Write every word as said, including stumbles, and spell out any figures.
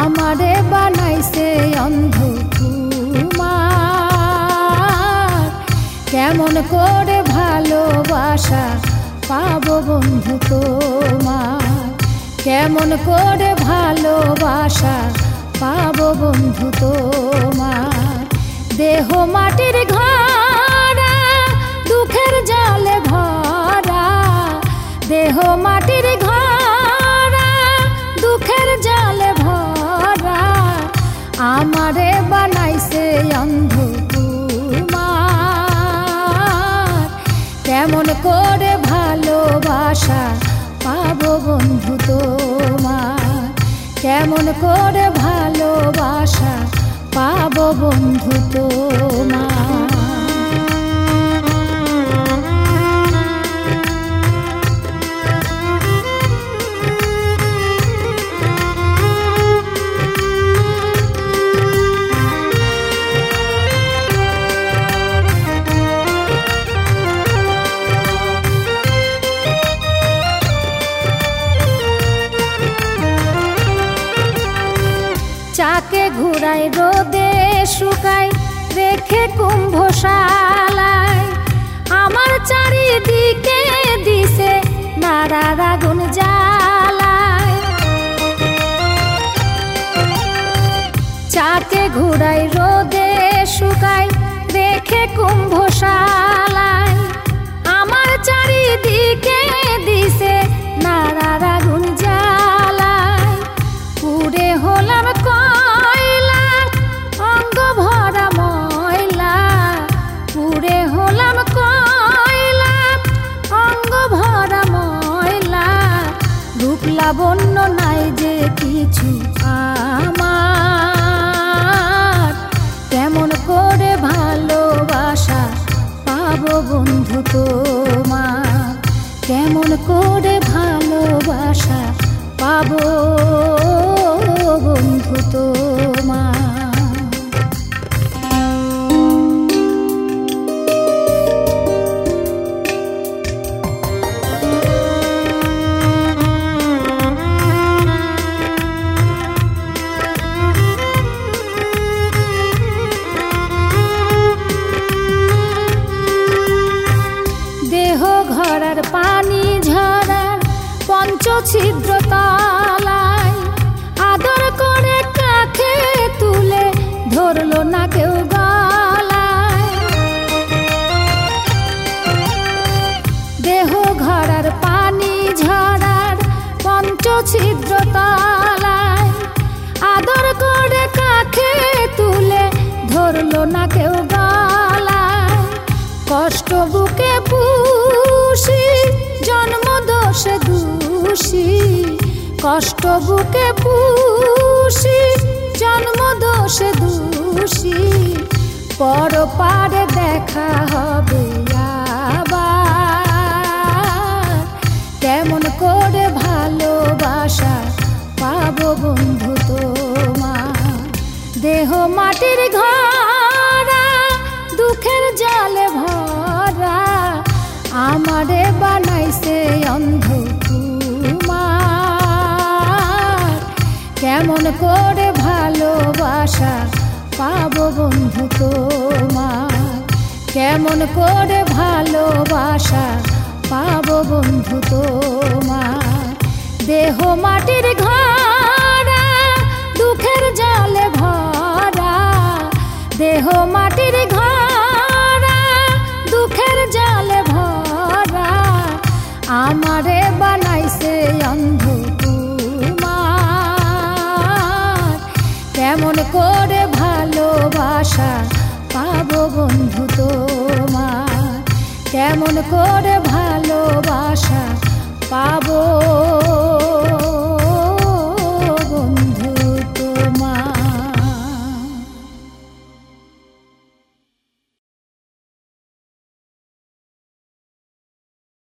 আমারে বানাইছে অন্ধ তোমার। কেমন করে ভালোবাসা পাবো বন্ধু তোমার, কেমন করে ভালোবাসা পাবো বন্ধু তোমার। দেহ মাটির ঘরা দুঃখের জলে ভরা, দেহ মাটির ঘরা দুঃখের জলে ভরা। আমারে বানাইছে অন্ধ তোমার, কেমন করে ভালোবাসা পাবো বন্ধু তোমার, কেমন করে ভালোবাসা পাবো বন্ধু তোমার। চাকে ঘুরাই রোদে শুকাই রেখে কুম্ভশালায়, আমার চারিদিকে দিছে নাড়ার আগুন জ্বালায়। চাকে ঘুরাই রোদে শুকাই রেখে কুম্ভশালায়, আমার চারিদিকে দিছে নাড়ার আগুন জ্বালায়। পুড়ে হলাম কয়লা অঙ্গ ভরা ময়লা, পুড়ে হলাম কয়লা অঙ্গ ভরা ময়লা। রূপ লাবণ্য নাই যে কিছু আমার, কেমন করে ভালোবাসা পাবো বন্ধু তোমার, কেমন করে ভালোবাসা পাবো বন্ধু তোমার। দেহ ঘরার পানি ঝরার পঞ্চছিদ্র তলায়, আদর করে কাঁখে তুলে ধরলো না কেউ গলায়। দেহ ঘরার পানি ঝরার পঞ্চছিদ্র তলায়, আদর করে কাঁখে তুলে ধরলো না কেউ গলায়। কষ্ট বুকে পুষি জন্ম দোষে দোষী, কষ্ট বুকে পুষি জন্ম দোষে দোষী। পর পারে দেখা হবে আবার, কেমন করে ভালোবাসা পাবো বন্ধু তোমার। দেহ মাটির ঘরা দুঃখের জলে ভরা, আমারে বানাইছে অন্ধ তোমার। কেমন করে ভালোবাসা পাবো বন্ধু তোমার, কেমন করে ভালোবাসা পাবো বন্ধু তোমার। দেহ মাটির ঘরা দুঃখের জলে ভরা, দেহ মাটির ঘরা দুঃখের জলে ভরা। আমারে বানাইছে অন্ধ তোমার, কেমন করে ভালোবাসা পাবো বন্ধু তোমার, কেমন করে ভালোবাসা পাবো।